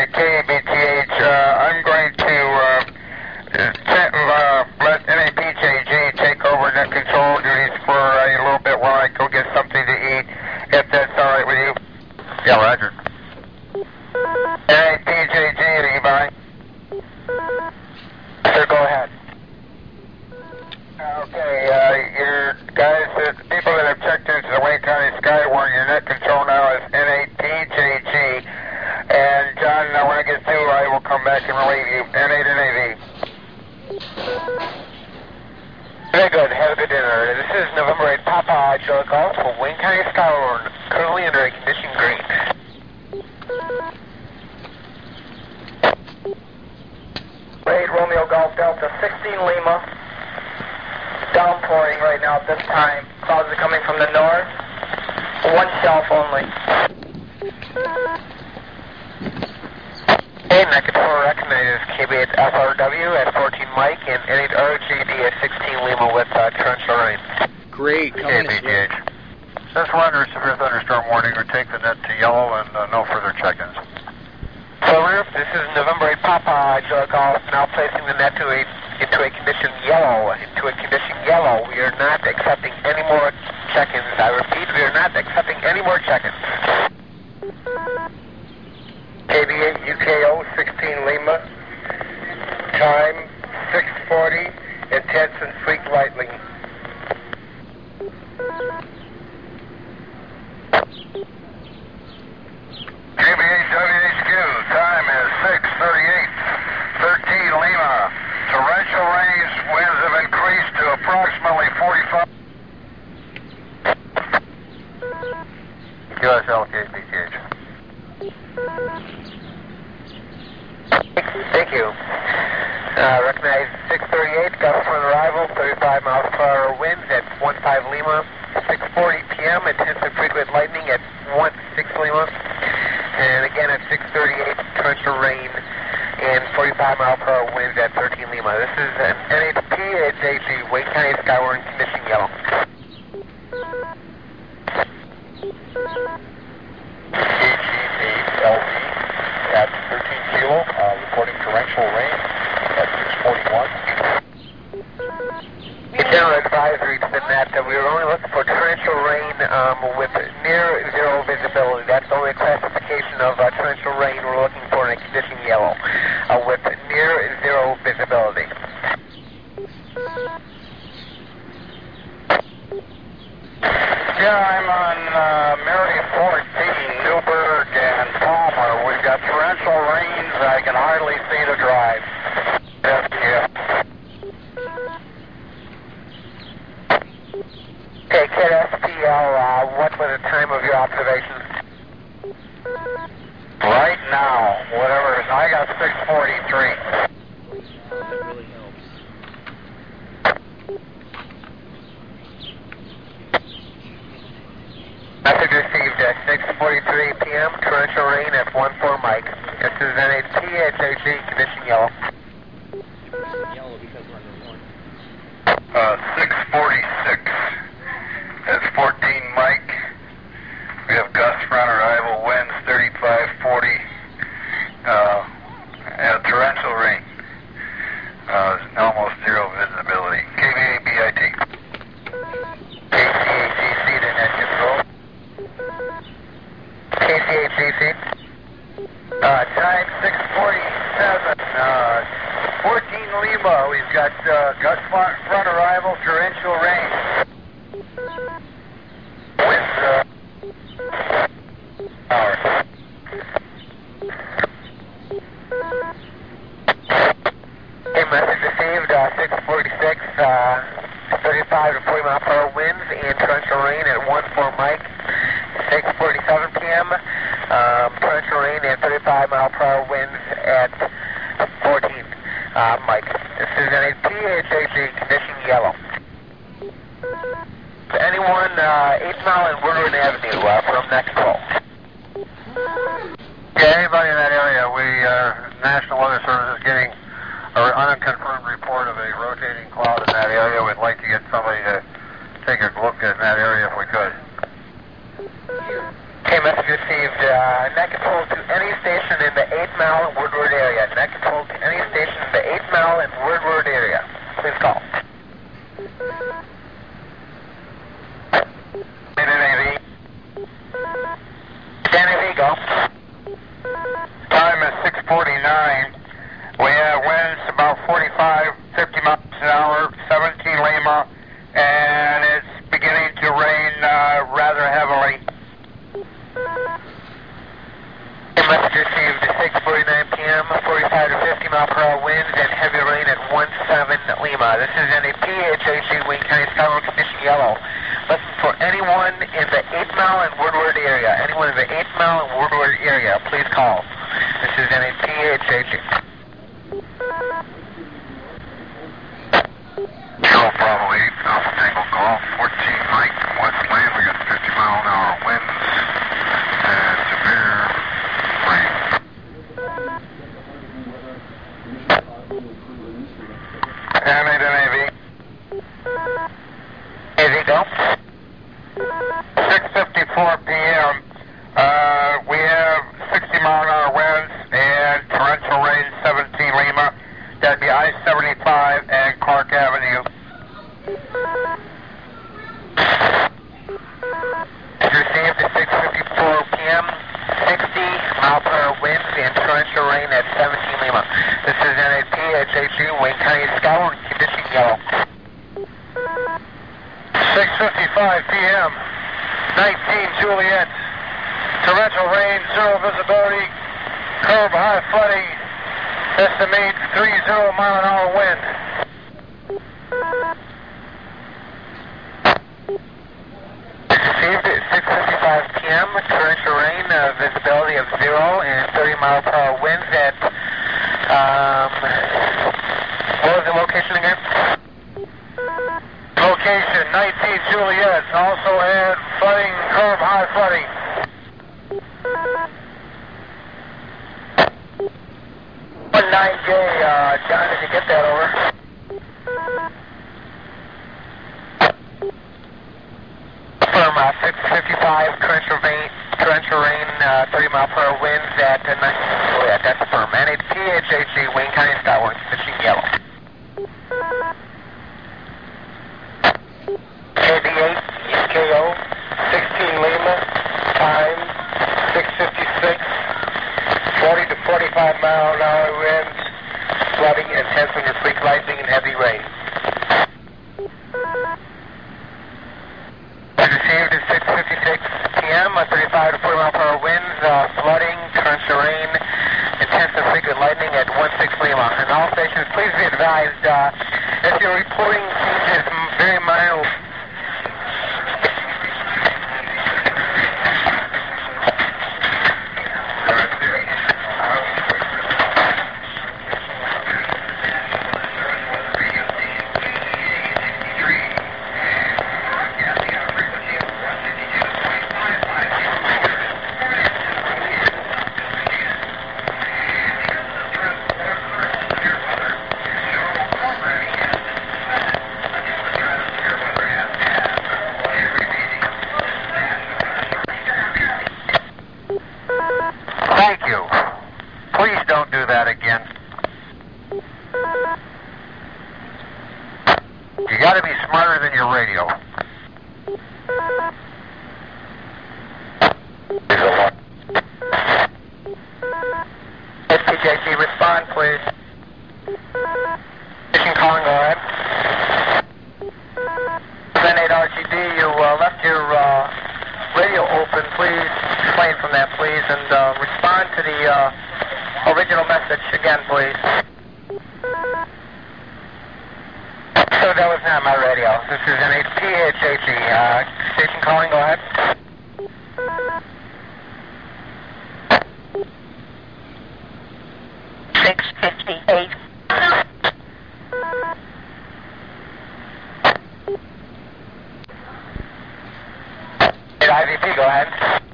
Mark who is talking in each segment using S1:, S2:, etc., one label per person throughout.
S1: KBTH, I'm going to let NAPJG take over net control duties for a little bit while I go get something to eat, if that's all right with you.
S2: Yeah, roger.
S1: NAPJG, Levi. Sir, go ahead. Okay, your guys, the people that have checked into the Wayne County Skywarn, your net control now is NAPJG. And John, when I get through, I will come back and relieve you. N8 and AV.
S3: Very good. Have a good dinner. This is November 8 Papa Charlie Golf from Wayne County Skywarn, currently under a condition green.
S4: 8 Romeo Golf Delta 16 Lima. Downpouring right now at this time. Clouds are coming from the north. One shelf only.
S3: Hey, net control recognizes KB8 FRW at 14 Mike and N8 RJD at 16 Lima with torrential rain.
S5: Great.
S2: KBTH. Just we're under a severe thunderstorm warning. We take the net to yellow and no further check-ins.
S3: So, this is November 8 Papa Charlie Golf, now placing the net into a condition yellow. We are not accepting any more check-ins. I repeat, we are not accepting any more check-ins.
S1: KB8 UKO 16 Lima. Time 6:40. Intense and freak lightning. KB8 WHQ. Time is 6:38. 13 Lima. Torrential rains. Winds have increased to approximately 45.
S2: QSL KBTH.
S3: Thank you. Recognize 638, gust on arrival, 35 miles per hour winds at 15 Lima, 6:40 p.m., intense and frequent lightning at 16 Lima, and again at 6:38, torrential rain and 45 mile per hour winds at 13 Lima. This is an NHPHAG, Wayne County Skywarn, condition yellow.
S2: KG8LV at 13 kilo, reporting torrential rain at 6:41.
S3: General advisory to the net that we were only looking for torrential rain with near zero visibility. That's the only classification of torrential rain we're looking for in a condition yellow with near zero visibility.
S1: Yeah, I'm on Meridian 14, Newburgh and Palmer. We've got torrential rains. I can hardly see the drive. Yeah.
S3: Okay, Kid SPL, what was the time of your observations?
S1: Right now, whatever it is, I got 6:43.
S5: That really helps.
S3: Message received at 6:43 p.m., torrential rain at 14 Mike. This is NHPHAG, condition yellow.
S5: Yellow because we're under one.
S1: 6:46. That's 14 Mike. We have gust front arrival, winds 35-40, and torrential rain. Almost zero visibility. KVABIT. KCHGC to net control. KCHGC. Time 6:47. 14 Lima. We've got gust front arrival, torrential rain. Winds hours. Okay, message received, 6:46, 35 to 40 mile per hour winds and torrential rain at 14 Mike. 6:47 p.m., torrential rain and 35 mile per hour winds at 14 Mike. This is a PHAG condition yellow. Anyone 8th Mile and Woodward Avenue from net control.
S2: Yeah, anybody in that area, National Weather Service is getting an unconfirmed report of a rotating cloud in that area. We'd like to get somebody to take a look at that area if we could.
S3: Okay, message received. Net control to any station in the
S1: 8 Mile and Woodward area. Net control to any station in the 8 Mile and Woodward area. Please call.
S2: Navy.
S1: Navy, go.
S2: Time is 6:49. We have winds about 45, 50 miles an hour, 17 Lima, and it's beginning to rain rather heavily.
S1: Message received at 6:49 p.m., 45 to 50 mile per hour winds and heavy rain at 17 Lima. This is in a PHAC Wayne County Skyline condition yellow. Listen for anyone in the 8 Mile and Woodward area. Anyone in the 8 Mile and Woodward area, please call. This is in a PHAC.
S2: Control Bravo 8, Alpha Tango Golf, 14 Mike, west lane. We got 50 mile an hour winds and severe rain. Navy.
S1: Navy, go.
S2: 6:54 p.m. We have 60 mile an hour winds and torrential rain, 17 Lima. That'd be I-75 and Clark Avenue.
S1: Received at 6:54 p.m., 60 mile per hour winds and torrential rain at 17 Lima. This is in a PHAC Wayne County Skyline condition yellow.
S2: 6:55 p.m. 19 Juliet. Torrential rain, zero visibility, curb high flooding. Estimate 30 mile an hour wind.
S1: Received at 6:55 p.m. Torrential rain, visibility of 0 and 30 mile per hour winds at, what was the location again?
S2: Location 19 Juliet. Also had flooding, curb high flooding.
S1: 19J, John, did you get that over? From 6:55, torrential rain, 30 mile per hour winds at 19 Juliet. That's firm. And it's PHAC Wayne County Skyline condition yellow. KD8, EKO, 16 Lima, time 6:56, 40 to 45 mile an hour winds, flooding, intense and freak lightning and heavy rain. Received at 6:56 p.m., 35 to 40 mile per hour winds, flooding, torrential rain, intense and frequent lightning at 16 Lima. And all stations, please be advised, if your reporting seems very mild,
S2: Thank you. Please don't do that again. You got to be smarter than your radio.
S1: SPJC, respond, please. Mission calling, go ahead. 10-8 RGD, you left your radio open. Please explain from that, please, and respond to the original message again, please. So that was not my radio. This is an PHAC. Station calling, go ahead. IVP, go ahead.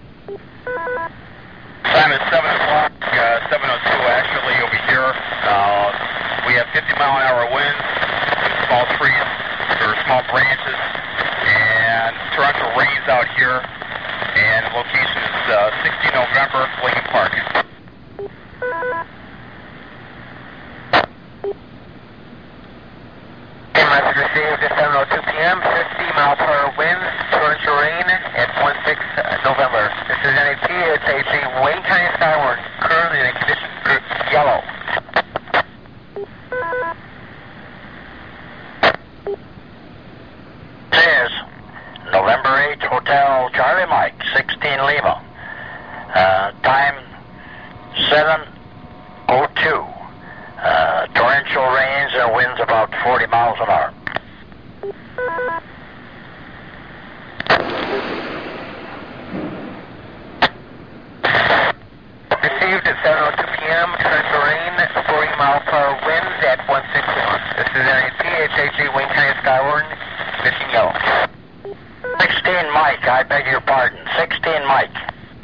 S2: Time is 7 o'clock, 7:02 actually over here. We have 50 mile an hour winds, small trees, or small branches, and torrential rains out here. And location is 60 November, Lincoln Park.
S1: Message received at 7:02 p.m. 50 mile per hour winds, torrential rain at 16 November. This is NAP. It's AG Wayne County Skyward, currently in a condition group yellow.
S2: Says November 8, Hotel Charlie Mike, 16 Lima. Time 7:02. Torrential rains and winds about 40 miles an hour.
S1: Received at 7:02 p.m. Torrential rain, 40 mile per hour winds at 161. This is NAP, HAG Wayne County Skyward, condition yellow.
S2: 16 Mike, I beg your pardon. 16 Mike.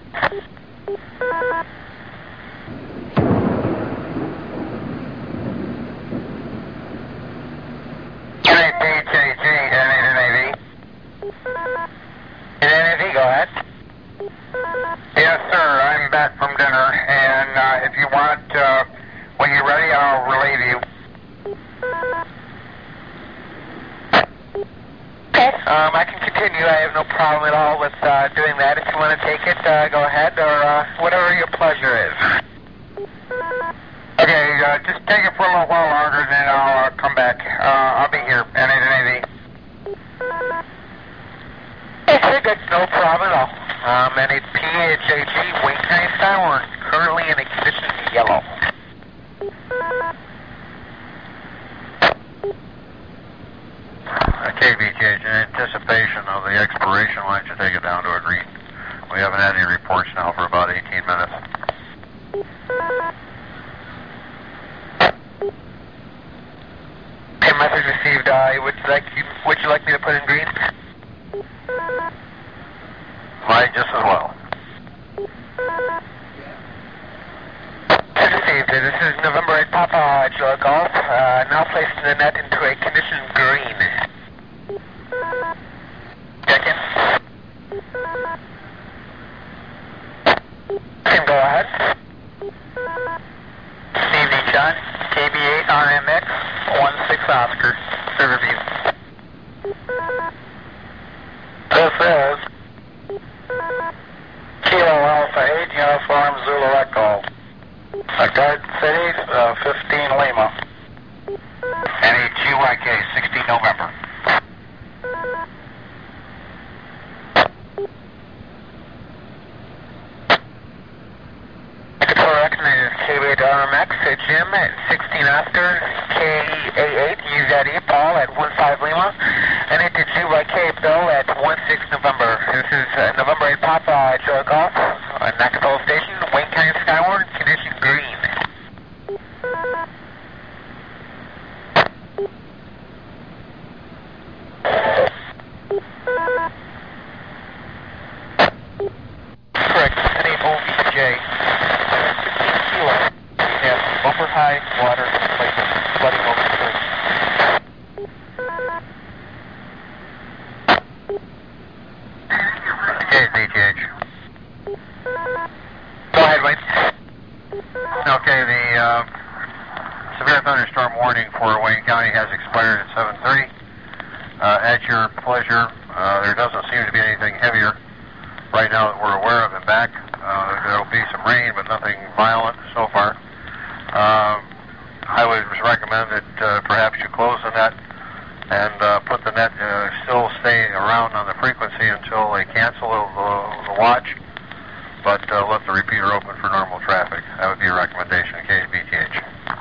S1: NAP, NAV. NAV, go ahead.
S2: Yes, sir. I'm back from dinner, and if you want, when you're ready, I'll relieve you.
S1: Okay. I can continue. I have no problem at all with doing that. If you want to take it, go ahead, or whatever your pleasure is.
S2: Okay, just take it for a little while longer, and then I'll come back. I'll be here. NAV.
S1: Okay, good. No problem at all. NAP, HAG, Wayne County Skyward, currently in a condition yellow.
S2: KBTH, in anticipation of the expiration, why don't you take it down to a green? We haven't had any reports now for about 18 minutes.
S1: Okay, message received. Would you like me to put in green?
S2: Might just as well.
S1: Message received. This is November 8 Papa July Golf. Now placing the net into a condition green. Check in. Can go ahead. Good evening, John. KB8 RMX 16 Oscar. Riverview. This is Kilo Alpha 8 Uniform Zulu Echo. Garden City, 15 Lima.
S2: NHGYK, 16 November.
S1: Control recommended KB8 RMX at Jim at 16 Oscar, KA8 UZE Paul at 15 Lima, and into GYK Bill at 16 November. This is November 8 Papa Joe Golf, Nacatol Station, Wayne County Skyward, condition green. Correct, name OVJ. 15 kilo. We have bumper high water placement, flooding over the bridge.
S2: KBTH.
S1: Go ahead, Wayne.
S2: Okay, the severe thunderstorm warning for Wayne County has expired at 7:30. At your pleasure, there doesn't seem to be anything heavier right now that we're aware of in back. There will be some rain, but nothing violent so far. I would recommend that perhaps you close the net and put the net, still stay around on the frequency until they cancel the watch, but let the repeater open for normal traffic. That would be a recommendation, KBTH.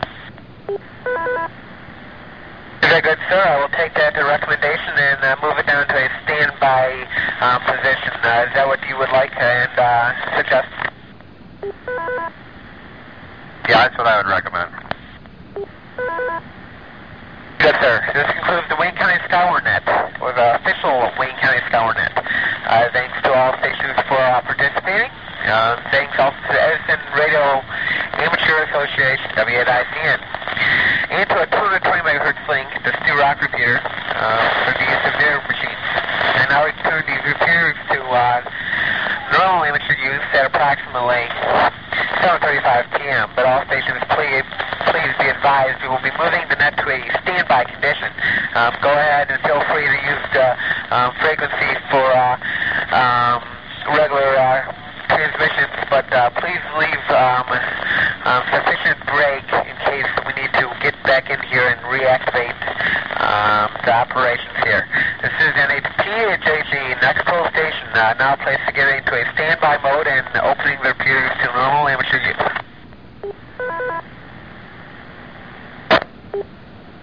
S1: Very good, sir. I will take that recommendation and move it down to a standby position. Is that what you would like and suggest?
S2: Yeah, that's what I would recommend.
S1: Good, sir. This concludes the Wayne County Skyward Net, or the official Wayne County Skyward Net. Thanks to all stations for participating. Thanks also to the Edison Radio Amateur Association, WAICN, and to a 220 megahertz link, the Stu Rock repeater, for the use of their machines. And now we turn these repeaters to normal amateur use at approximately 7:35 p.m. p.m. But all stations, please be advised we will be moving the net to a standby condition. Go ahead and feel free to use the frequency for regular transmissions, but please leave sufficient break in case we need to get back in here and reactivate the operations here. This is NHPHAG next pole station now placed to get into a standby mode and opening their peers to normal amateur use.